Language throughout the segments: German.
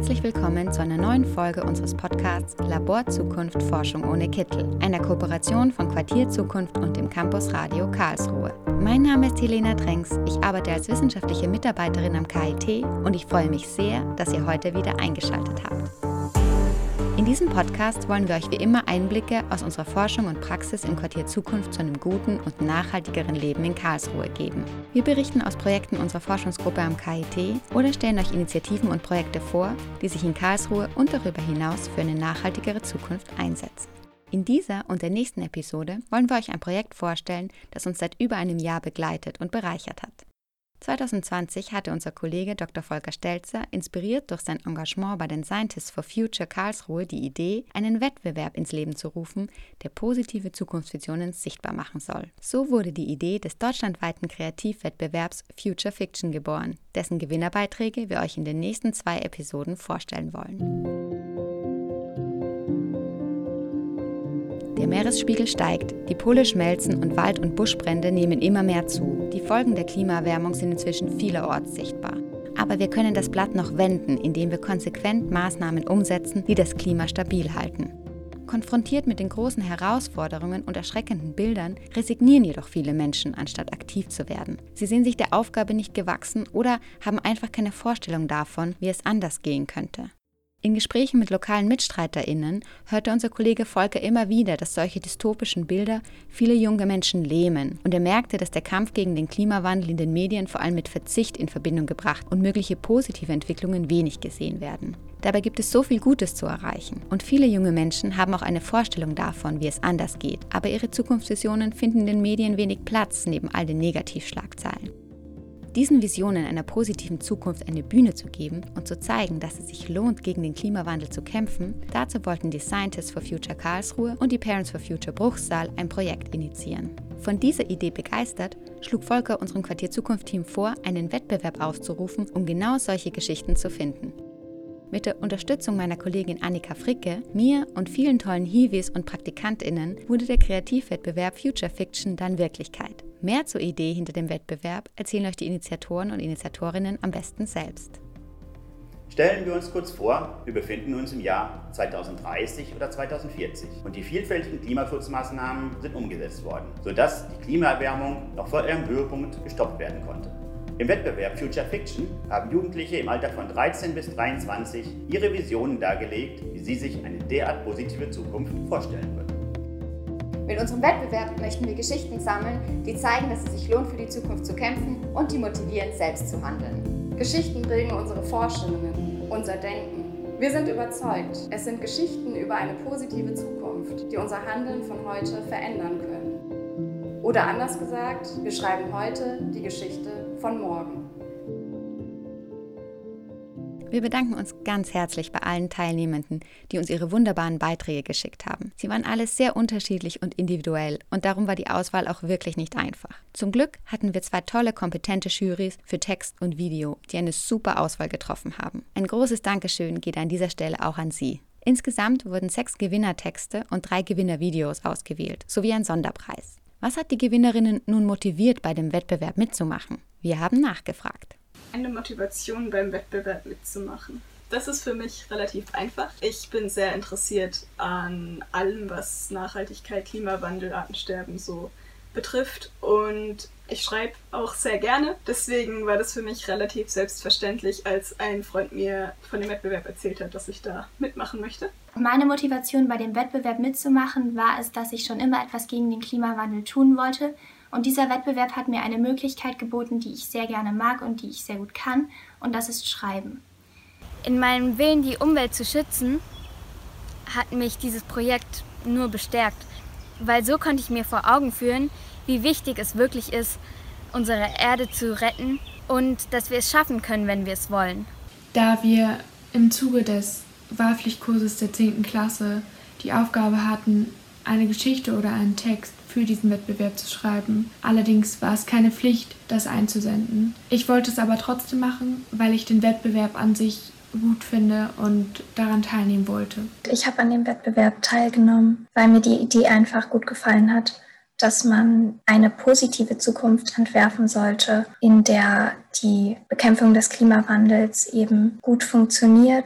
herzlich willkommen zu einer neuen Folge unseres Podcasts Labor Zukunft Forschung ohne Kittel, einer Kooperation von Quartier Zukunft und dem Campus Radio Karlsruhe. Mein Name ist Helena Drenks, ich arbeite als wissenschaftliche Mitarbeiterin am KIT und ich freue mich sehr, dass ihr heute wieder eingeschaltet habt. In diesem Podcast wollen wir euch wie immer Einblicke aus unserer Forschung und Praxis im Quartier Zukunft zu einem guten und nachhaltigeren Leben in Karlsruhe geben. Wir berichten aus Projekten unserer Forschungsgruppe am KIT oder stellen euch Initiativen und Projekte vor, die sich in Karlsruhe und darüber hinaus für eine nachhaltigere Zukunft einsetzen. In dieser und der nächsten Episode wollen wir euch ein Projekt vorstellen, das uns seit über einem Jahr begleitet und bereichert hat. 2020 hatte unser Kollege Dr. Volker Stelzer, inspiriert durch sein Engagement bei den Scientists for Future Karlsruhe, die Idee, einen Wettbewerb ins Leben zu rufen, der positive Zukunftsvisionen sichtbar machen soll. So wurde die Idee des deutschlandweiten Kreativwettbewerbs Future Fiction geboren, dessen Gewinnerbeiträge wir euch in den nächsten 2 Episoden vorstellen wollen. Der Meeresspiegel steigt, die Pole schmelzen und Wald- und Buschbrände nehmen immer mehr zu. Die Folgen der Klimaerwärmung sind inzwischen vielerorts sichtbar. Aber wir können das Blatt noch wenden, indem wir konsequent Maßnahmen umsetzen, die das Klima stabil halten. Konfrontiert mit den großen Herausforderungen und erschreckenden Bildern, resignieren jedoch viele Menschen, anstatt aktiv zu werden. Sie sehen sich der Aufgabe nicht gewachsen oder haben einfach keine Vorstellung davon, wie es anders gehen könnte. In Gesprächen mit lokalen MitstreiterInnen hörte unser Kollege Volker immer wieder, dass solche dystopischen Bilder viele junge Menschen lähmen. Und er merkte, dass der Kampf gegen den Klimawandel in den Medien vor allem mit Verzicht in Verbindung gebracht und mögliche positive Entwicklungen wenig gesehen werden. Dabei gibt es so viel Gutes zu erreichen. Und viele junge Menschen haben auch eine Vorstellung davon, wie es anders geht. Aber ihre Zukunftsvisionen finden in den Medien wenig Platz, neben all den Negativschlagzeilen. Diesen Visionen einer positiven Zukunft eine Bühne zu geben und zu zeigen, dass es sich lohnt, gegen den Klimawandel zu kämpfen, dazu wollten die Scientists for Future Karlsruhe und die Parents for Future Bruchsal ein Projekt initiieren. Von dieser Idee begeistert, schlug Volker unserem Quartier Zukunft-Team vor, einen Wettbewerb auszurufen, um genau solche Geschichten zu finden. Mit der Unterstützung meiner Kollegin Annika Fricke, mir und vielen tollen Hiwis und PraktikantInnen wurde der Kreativwettbewerb Future Fiction dann Wirklichkeit. Mehr zur Idee hinter dem Wettbewerb erzählen euch die Initiatoren und Initiatorinnen am besten selbst. Stellen wir uns kurz vor, wir befinden uns im Jahr 2030 oder 2040 und die vielfältigen Klimaschutzmaßnahmen sind umgesetzt worden, sodass die Klimaerwärmung noch vor ihrem Höhepunkt gestoppt werden konnte. Im Wettbewerb Future Fiction haben Jugendliche im Alter von 13 bis 23 ihre Visionen dargelegt, wie sie sich eine derart positive Zukunft vorstellen würden. Mit unserem Wettbewerb möchten wir Geschichten sammeln, die zeigen, dass es sich lohnt, für die Zukunft zu kämpfen und die motivieren, selbst zu handeln. Geschichten prägen unsere Vorstellungen, unser Denken. Wir sind überzeugt, es sind Geschichten über eine positive Zukunft, die unser Handeln von heute verändern können. Oder anders gesagt, wir schreiben heute die Geschichte von morgen. Wir bedanken uns ganz herzlich bei allen Teilnehmenden, die uns ihre wunderbaren Beiträge geschickt haben. Sie waren alle sehr unterschiedlich und individuell und darum war die Auswahl auch wirklich nicht einfach. Zum Glück hatten wir 2 tolle, kompetente Jurys für Text und Video, die eine super Auswahl getroffen haben. Ein großes Dankeschön geht an dieser Stelle auch an Sie. Insgesamt wurden 6 Gewinnertexte und 3 Gewinnervideos ausgewählt, sowie ein Sonderpreis. Was hat die Gewinnerinnen nun motiviert, bei dem Wettbewerb mitzumachen? Wir haben nachgefragt. Eine Motivation beim Wettbewerb mitzumachen. Das ist für mich relativ einfach. Ich bin sehr interessiert an allem, was Nachhaltigkeit, Klimawandel, Artensterben so betrifft und ich schreibe auch sehr gerne. Deswegen war das für mich relativ selbstverständlich, als ein Freund mir von dem Wettbewerb erzählt hat, dass ich da mitmachen möchte. Meine Motivation bei dem Wettbewerb mitzumachen war es, dass ich schon immer etwas gegen den Klimawandel tun wollte. Und dieser Wettbewerb hat mir eine Möglichkeit geboten, die ich sehr gerne mag und die ich sehr gut kann. Und das ist Schreiben. In meinem Willen, die Umwelt zu schützen, hat mich dieses Projekt nur bestärkt. Weil so konnte ich mir vor Augen führen, wie wichtig es wirklich ist, unsere Erde zu retten und dass wir es schaffen können, wenn wir es wollen. Da wir im Zuge des Wahlpflichtkurses der 10. Klasse die Aufgabe hatten, eine Geschichte oder einen Text für diesen Wettbewerb zu schreiben. Allerdings war es keine Pflicht, das einzusenden. Ich wollte es aber trotzdem machen, weil ich den Wettbewerb an sich gut finde und daran teilnehmen wollte. Ich habe an dem Wettbewerb teilgenommen, weil mir die Idee einfach gut gefallen hat, dass man eine positive Zukunft entwerfen sollte, in der die Bekämpfung des Klimawandels eben gut funktioniert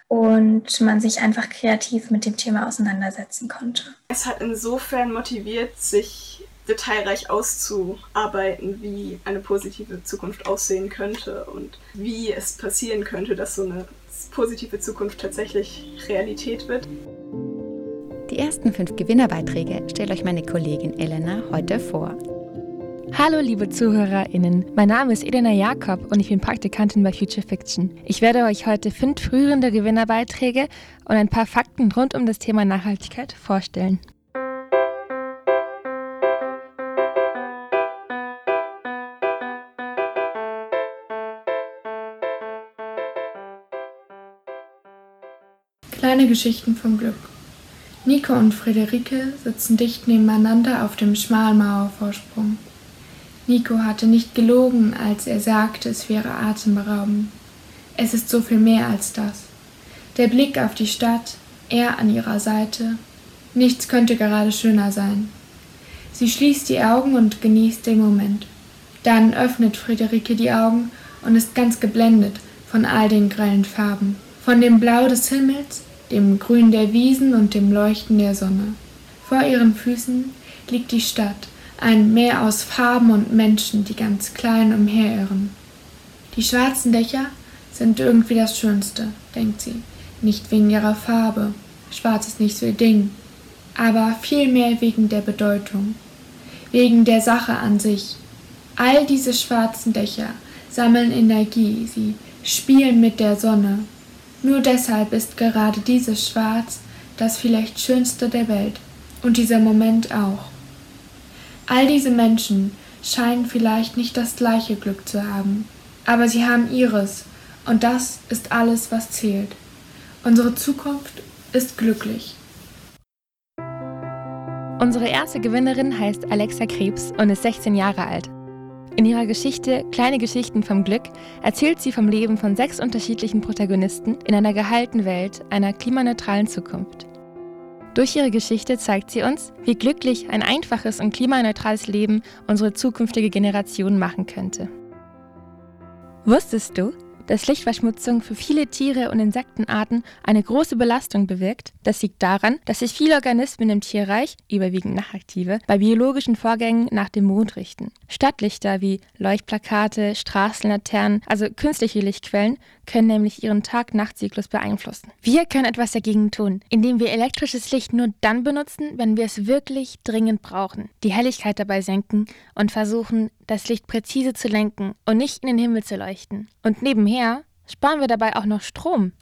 und man sich einfach kreativ mit dem Thema auseinandersetzen konnte. Es hat insofern motiviert, sich detailreich auszuarbeiten, wie eine positive Zukunft aussehen könnte und wie es passieren könnte, dass so eine positive Zukunft tatsächlich Realität wird. Die ersten 5 Gewinnerbeiträge stellt euch meine Kollegin Elena heute vor. Hallo liebe ZuhörerInnen, mein Name ist Elena Jakob und ich bin Praktikantin bei Future Fiction. Ich werde euch heute 5 rührende Gewinnerbeiträge und ein paar Fakten rund um das Thema Nachhaltigkeit vorstellen. Kleine Geschichten vom Glück. Nico und Friederike sitzen dicht nebeneinander auf dem schmalen Mauervorsprung. Nico hatte nicht gelogen, als er sagte, es wäre atemberaubend. Es ist so viel mehr als das. Der Blick auf die Stadt, er an ihrer Seite. Nichts könnte gerade schöner sein. Sie schließt die Augen und genießt den Moment. Dann öffnet Friederike die Augen und ist ganz geblendet von all den grellen Farben. Von dem Blau des Himmels, dem Grün der Wiesen und dem Leuchten der Sonne. Vor ihren Füßen liegt die Stadt, ein Meer aus Farben und Menschen, die ganz klein umherirren. Die schwarzen Dächer sind irgendwie das Schönste, denkt sie, nicht wegen ihrer Farbe, schwarz ist nicht so ihr Ding, aber vielmehr wegen der Bedeutung, wegen der Sache an sich. All diese schwarzen Dächer sammeln Energie, sie spielen mit der Sonne. Nur deshalb ist gerade dieses Schwarz das vielleicht Schönste der Welt und dieser Moment auch. All diese Menschen scheinen vielleicht nicht das gleiche Glück zu haben, aber sie haben ihres und das ist alles, was zählt. Unsere Zukunft ist glücklich. Unsere erste Gewinnerin heißt Alexa Krebs und ist 16 Jahre alt. In ihrer Geschichte Kleine Geschichten vom Glück erzählt sie vom Leben von 6 unterschiedlichen Protagonisten in einer geheilten Welt, einer klimaneutralen Zukunft. Durch ihre Geschichte zeigt sie uns, wie glücklich ein einfaches und klimaneutrales Leben unsere zukünftige Generation machen könnte. Wusstest du, dass Lichtverschmutzung für viele Tiere und Insektenarten eine große Belastung bewirkt? Das liegt daran, dass sich viele Organismen im Tierreich, überwiegend Nachtaktive, bei biologischen Vorgängen nach dem Mond richten. Stadtlichter wie Leuchtplakate, Straßenlaternen, also künstliche Lichtquellen, können nämlich ihren Tag-Nacht-Zyklus beeinflussen. Wir können etwas dagegen tun, indem wir elektrisches Licht nur dann benutzen, wenn wir es wirklich dringend brauchen, die Helligkeit dabei senken und versuchen, das Licht präzise zu lenken und nicht in den Himmel zu leuchten. Und nebenher sparen wir dabei auch noch Strom.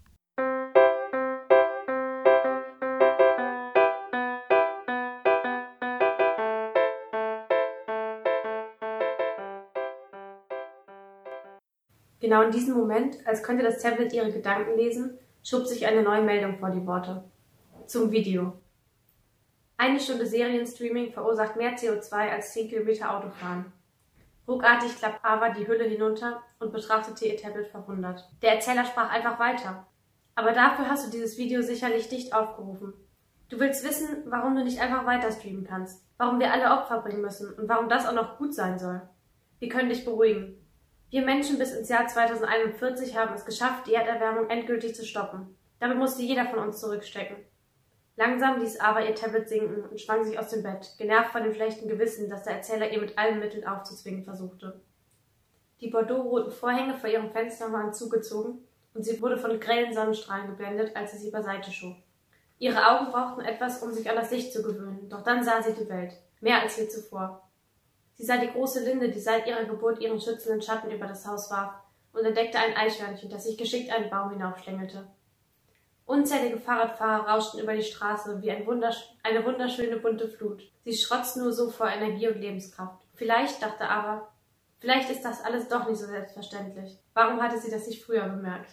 Genau in diesem Moment, als könnte das Tablet ihre Gedanken lesen, schob sich eine neue Meldung vor die Worte. Zum Video. 1 Stunde Serienstreaming verursacht mehr CO2 als 10 Kilometer Autofahren. Ruckartig klappt Ava die Hülle hinunter und betrachtete ihr Tablet verwundert. Der Erzähler sprach einfach weiter. Aber dafür hast du dieses Video sicherlich nicht aufgerufen. Du willst wissen, warum du nicht einfach weiter streamen kannst, warum wir alle Opfer bringen müssen und warum das auch noch gut sein soll. Wir können dich beruhigen. Wir Menschen bis ins Jahr 2041 haben es geschafft, die Erderwärmung endgültig zu stoppen. Damit musste jeder von uns zurückstecken. Langsam ließ Ava ihr Tablet sinken und schwang sich aus dem Bett, genervt von dem schlechten Gewissen, das der Erzähler ihr mit allen Mitteln aufzuzwingen versuchte. Die bordeauxroten Vorhänge vor ihrem Fenster waren zugezogen und sie wurde von grellen Sonnenstrahlen geblendet, als sie beiseite schob. Ihre Augen brauchten etwas, um sich an das Licht zu gewöhnen, doch dann sah sie die Welt, mehr als je zuvor. Sie sah die große Linde, die seit ihrer Geburt ihren schützenden Schatten über das Haus warf, und entdeckte ein Eichhörnchen, das sich geschickt einen Baum hinaufschlängelte. Unzählige Fahrradfahrer rauschten über die Straße wie eine wunderschöne bunte Flut. Sie schrotzten nur so vor Energie und Lebenskraft. Vielleicht, dachte Ava, vielleicht ist das alles doch nicht so selbstverständlich. Warum hatte sie das nicht früher bemerkt?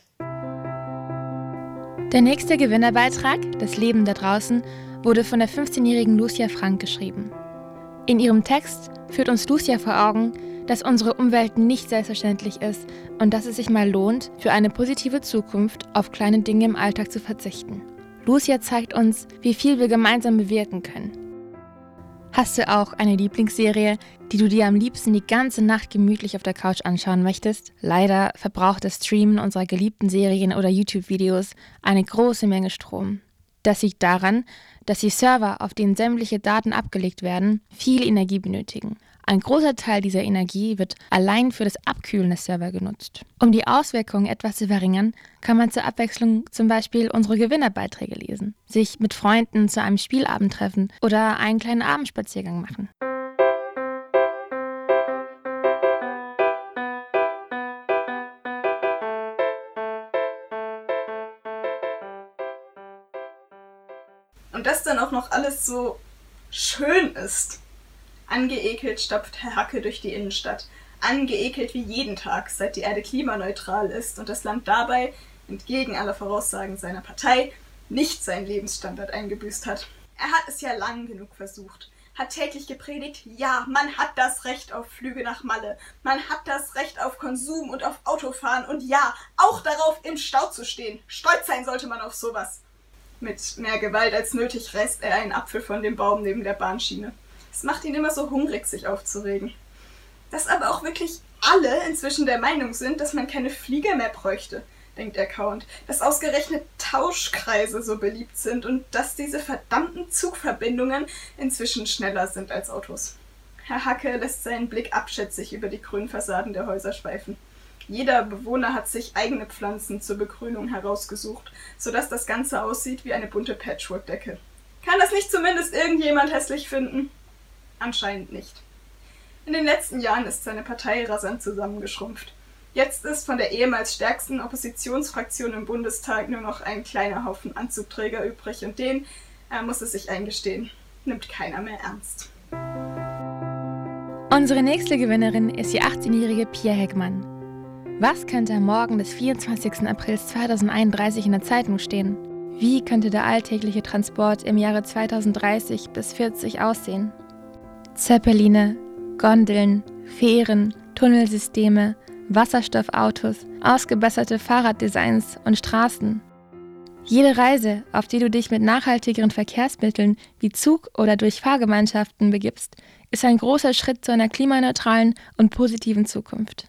Der nächste Gewinnerbeitrag, Das Leben da draußen, wurde von der 15-jährigen Lucia Frank geschrieben. In ihrem Text führt uns Lucia vor Augen, dass unsere Umwelt nicht selbstverständlich ist und dass es sich mal lohnt, für eine positive Zukunft auf kleine Dinge im Alltag zu verzichten. Lucia zeigt uns, wie viel wir gemeinsam bewirken können. Hast du auch eine Lieblingsserie, die du dir am liebsten die ganze Nacht gemütlich auf der Couch anschauen möchtest? Leider verbraucht das Streamen unserer geliebten Serien oder YouTube-Videos eine große Menge Strom. Das liegt daran, dass die Server, auf denen sämtliche Daten abgelegt werden, viel Energie benötigen. Ein großer Teil dieser Energie wird allein für das Abkühlen der Server genutzt. Um die Auswirkungen etwas zu verringern, kann man zur Abwechslung zum Beispiel unsere Gewinnerbeiträge lesen, sich mit Freunden zu einem Spielabend treffen oder einen kleinen Abendspaziergang machen. Und dass dann auch noch alles so schön ist. Angeekelt stapft Herr Hacke durch die Innenstadt. Angeekelt wie jeden Tag, seit die Erde klimaneutral ist und das Land dabei, entgegen aller Voraussagen seiner Partei, nicht seinen Lebensstandard eingebüßt hat. Er hat es ja lang genug versucht. Hat täglich gepredigt, ja, man hat das Recht auf Flüge nach Malle. Man hat das Recht auf Konsum und auf Autofahren und ja, auch darauf, im Stau zu stehen. Stolz sein sollte man auf sowas. Mit mehr Gewalt als nötig reißt er einen Apfel von dem Baum neben der Bahnschiene. Es macht ihn immer so hungrig, sich aufzuregen. Dass aber auch wirklich alle inzwischen der Meinung sind, dass man keine Flieger mehr bräuchte, denkt er kauend. Dass ausgerechnet Tauschkreise so beliebt sind und dass diese verdammten Zugverbindungen inzwischen schneller sind als Autos. Herr Hacke lässt seinen Blick abschätzig über die grünen Fassaden der Häuser schweifen. Jeder Bewohner hat sich eigene Pflanzen zur Begrünung herausgesucht, sodass das Ganze aussieht wie eine bunte Patchwork-Decke. Kann das nicht zumindest irgendjemand hässlich finden? Anscheinend nicht. In den letzten Jahren ist seine Partei rasant zusammengeschrumpft. Jetzt ist von der ehemals stärksten Oppositionsfraktion im Bundestag nur noch ein kleiner Haufen Anzugträger übrig und den, er muss es sich eingestehen, nimmt keiner mehr ernst. Unsere nächste Gewinnerin ist die 18-jährige Pia Heckmann. Was könnte am Morgen des 24. April 2031 in der Zeitung stehen? Wie könnte der alltägliche Transport im Jahre 2030 bis 40 aussehen? Zeppeline, Gondeln, Fähren, Tunnelsysteme, Wasserstoffautos, ausgebesserte Fahrraddesigns und Straßen. Jede Reise, auf die du dich mit nachhaltigeren Verkehrsmitteln wie Zug oder durch Fahrgemeinschaften begibst, ist ein großer Schritt zu einer klimaneutralen und positiven Zukunft.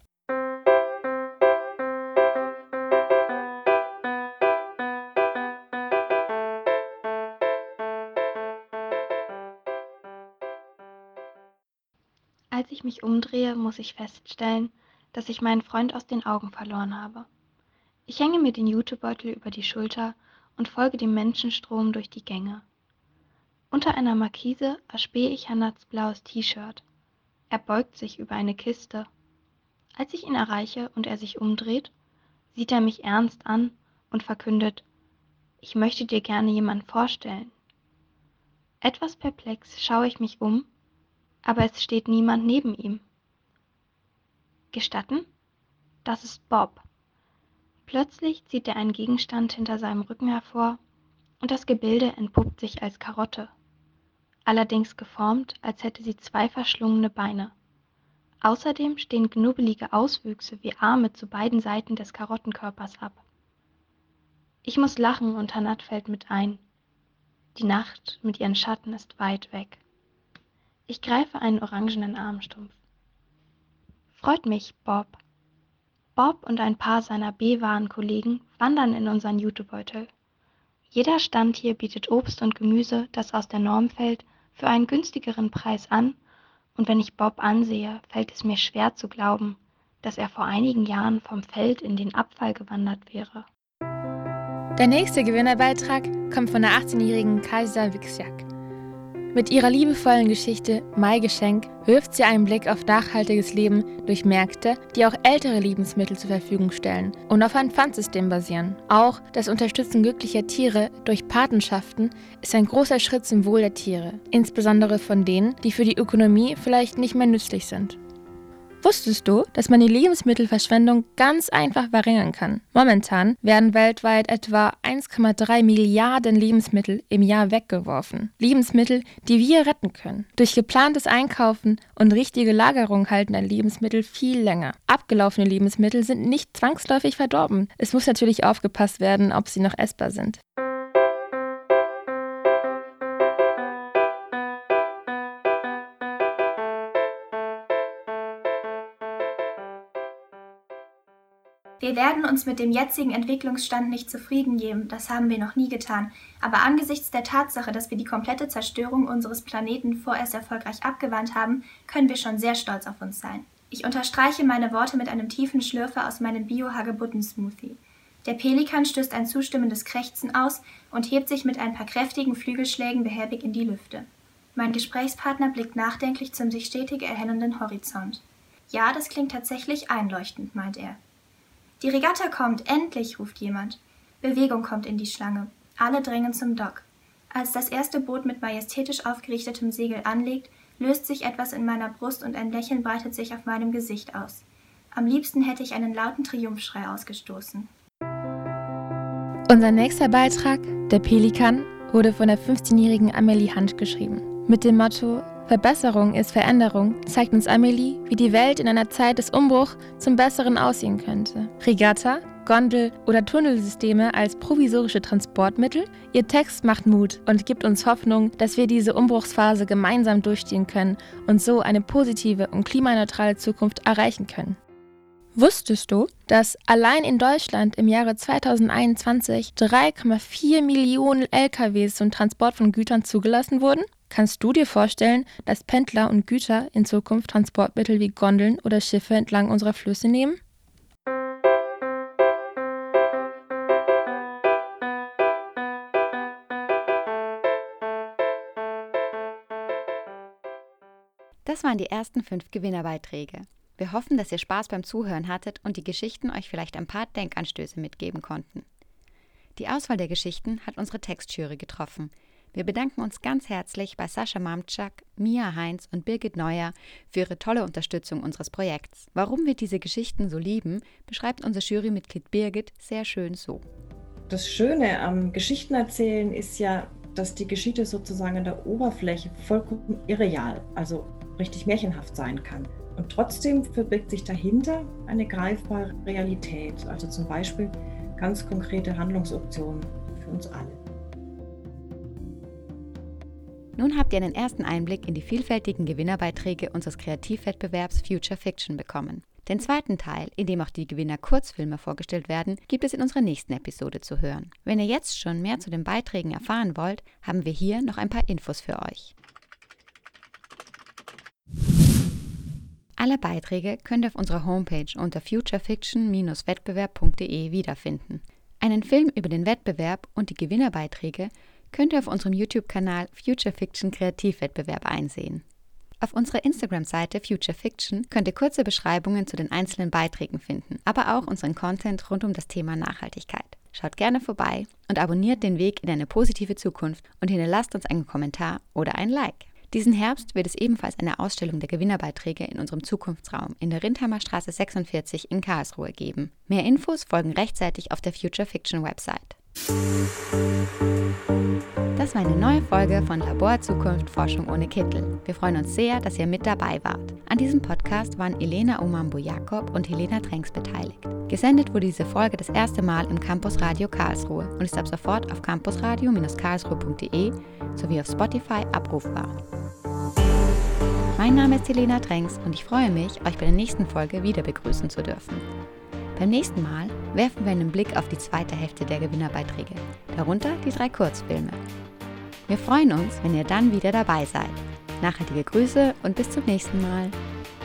Als ich mich umdrehe, muss ich feststellen, dass ich meinen Freund aus den Augen verloren habe. Ich hänge mir den Jutebeutel über die Schulter und folge dem Menschenstrom durch die Gänge. Unter einer Markise erspähe ich Hannats blaues T-Shirt. Er beugt sich über eine Kiste. Als ich ihn erreiche und er sich umdreht, sieht er mich ernst an und verkündet: Ich möchte dir gerne jemanden vorstellen. Etwas perplex schaue ich mich um, aber es steht niemand neben ihm. Gestatten? Das ist Bob. Plötzlich zieht er einen Gegenstand hinter seinem Rücken hervor und das Gebilde entpuppt sich als Karotte. Allerdings geformt, als hätte sie 2 verschlungene Beine. Außerdem stehen knubbelige Auswüchse wie Arme zu beiden Seiten des Karottenkörpers ab. Ich muss lachen und Hannat fällt mit ein. Die Nacht mit ihren Schatten ist weit weg. Ich greife einen orangenen Armstumpf. Freut mich, Bob. Bob und ein paar seiner B-Waren-Kollegen wandern in unseren Jutebeutel. Jeder Stand hier bietet Obst und Gemüse, das aus der Norm fällt, für einen günstigeren Preis an, und wenn ich Bob ansehe, fällt es mir schwer zu glauben, dass er vor einigen Jahren vom Feld in den Abfall gewandert wäre. Der nächste Gewinnerbeitrag kommt von der 18-jährigen Kajsa Wiksiak. Mit ihrer liebevollen Geschichte Maigeschenk wirft sie einen Blick auf nachhaltiges Leben durch Märkte, die auch ältere Lebensmittel zur Verfügung stellen und auf ein Pfandsystem basieren. Auch das Unterstützen glücklicher Tiere durch Patenschaften ist ein großer Schritt zum Wohl der Tiere, insbesondere von denen, die für die Ökonomie vielleicht nicht mehr nützlich sind. Wusstest du, dass man die Lebensmittelverschwendung ganz einfach verringern kann? Momentan werden weltweit etwa 1,3 Milliarden Lebensmittel im Jahr weggeworfen. Lebensmittel, die wir retten können. Durch geplantes Einkaufen und richtige Lagerung halten ein Lebensmittel viel länger. Abgelaufene Lebensmittel sind nicht zwangsläufig verdorben. Es muss natürlich aufgepasst werden, ob sie noch essbar sind. Wir werden uns mit dem jetzigen Entwicklungsstand nicht zufrieden geben, das haben wir noch nie getan. Aber angesichts der Tatsache, dass wir die komplette Zerstörung unseres Planeten vorerst erfolgreich abgewandt haben, können wir schon sehr stolz auf uns sein. Ich unterstreiche meine Worte mit einem tiefen Schlürfer aus meinem Bio-Hagebutten-Smoothie. Der Pelikan stößt ein zustimmendes Krächzen aus und hebt sich mit ein paar kräftigen Flügelschlägen behäbig in die Lüfte. Mein Gesprächspartner blickt nachdenklich zum sich stetig erhellenden Horizont. Ja, das klingt tatsächlich einleuchtend, meint er. Die Regatta kommt, endlich, ruft jemand. Bewegung kommt in die Schlange. Alle drängen zum Dock. Als das erste Boot mit majestätisch aufgerichtetem Segel anlegt, löst sich etwas in meiner Brust und ein Lächeln breitet sich auf meinem Gesicht aus. Am liebsten hätte ich einen lauten Triumphschrei ausgestoßen. Unser nächster Beitrag, der Pelikan, wurde von der 15-jährigen Amelie Hunt geschrieben. Mit dem Motto Verbesserung ist Veränderung zeigt uns Amelie, wie die Welt in einer Zeit des Umbruchs zum Besseren aussehen könnte. Regatta, Gondel- oder Tunnelsysteme als provisorische Transportmittel? Ihr Text macht Mut und gibt uns Hoffnung, dass wir diese Umbruchsphase gemeinsam durchstehen können und so eine positive und klimaneutrale Zukunft erreichen können. Wusstest du, dass allein in Deutschland im Jahre 2021 3,4 Millionen LKWs zum Transport von Gütern zugelassen wurden? Kannst du dir vorstellen, dass Pendler und Güter in Zukunft Transportmittel wie Gondeln oder Schiffe entlang unserer Flüsse nehmen? Das waren die ersten 5 Gewinnerbeiträge. Wir hoffen, dass ihr Spaß beim Zuhören hattet und die Geschichten euch vielleicht ein paar Denkanstöße mitgeben konnten. Die Auswahl der Geschichten hat unsere Textjury getroffen. Wir bedanken uns ganz herzlich bei Sascha Mamczak, Mia Heinz und Birgit Neuer für ihre tolle Unterstützung unseres Projekts. Warum wir diese Geschichten so lieben, beschreibt unser Jurymitglied Birgit sehr schön so. Das Schöne am Geschichtenerzählen ist ja, dass die Geschichte sozusagen an der Oberfläche vollkommen irreal, also richtig märchenhaft sein kann. Und trotzdem verbirgt sich dahinter eine greifbare Realität, also zum Beispiel ganz konkrete Handlungsoptionen für uns alle. Nun habt ihr einen ersten Einblick in die vielfältigen Gewinnerbeiträge unseres Kreativwettbewerbs Future Fiction bekommen. Den zweiten Teil, in dem auch die Gewinner-Kurzfilme vorgestellt werden, gibt es in unserer nächsten Episode zu hören. Wenn ihr jetzt schon mehr zu den Beiträgen erfahren wollt, haben wir hier noch ein paar Infos für euch. Alle Beiträge könnt ihr auf unserer Homepage unter futurefiction-wettbewerb.de wiederfinden. Einen Film über den Wettbewerb und die Gewinnerbeiträge könnt ihr auf unserem YouTube-Kanal Future Fiction Kreativwettbewerb einsehen. Auf unserer Instagram-Seite Future Fiction könnt ihr kurze Beschreibungen zu den einzelnen Beiträgen finden, aber auch unseren Content rund um das Thema Nachhaltigkeit. Schaut gerne vorbei und abonniert den Weg in eine positive Zukunft und hinterlasst uns einen Kommentar oder ein Like. Diesen Herbst wird es ebenfalls eine Ausstellung der Gewinnerbeiträge in unserem Zukunftsraum in der Rindheimer Straße 46 in Karlsruhe geben. Mehr Infos folgen rechtzeitig auf der Future Fiction Website. Das war eine neue Folge von Labor Zukunft Forschung ohne Kittel. Wir freuen uns sehr, dass ihr mit dabei wart. An diesem Podcast waren Elena Omambo-Jakob und Helena Tränks beteiligt. Gesendet wurde diese Folge das erste Mal im Campus Radio Karlsruhe und ist ab sofort auf campusradio-karlsruhe.de sowie auf Spotify abrufbar. Mein Name ist Helena Tränks und ich freue mich, euch bei der nächsten Folge wieder begrüßen zu dürfen. Beim nächsten Mal werfen wir einen Blick auf die zweite Hälfte der Gewinnerbeiträge, darunter die 3 Kurzfilme. Wir freuen uns, wenn ihr dann wieder dabei seid. Nachhaltige Grüße und bis zum nächsten Mal.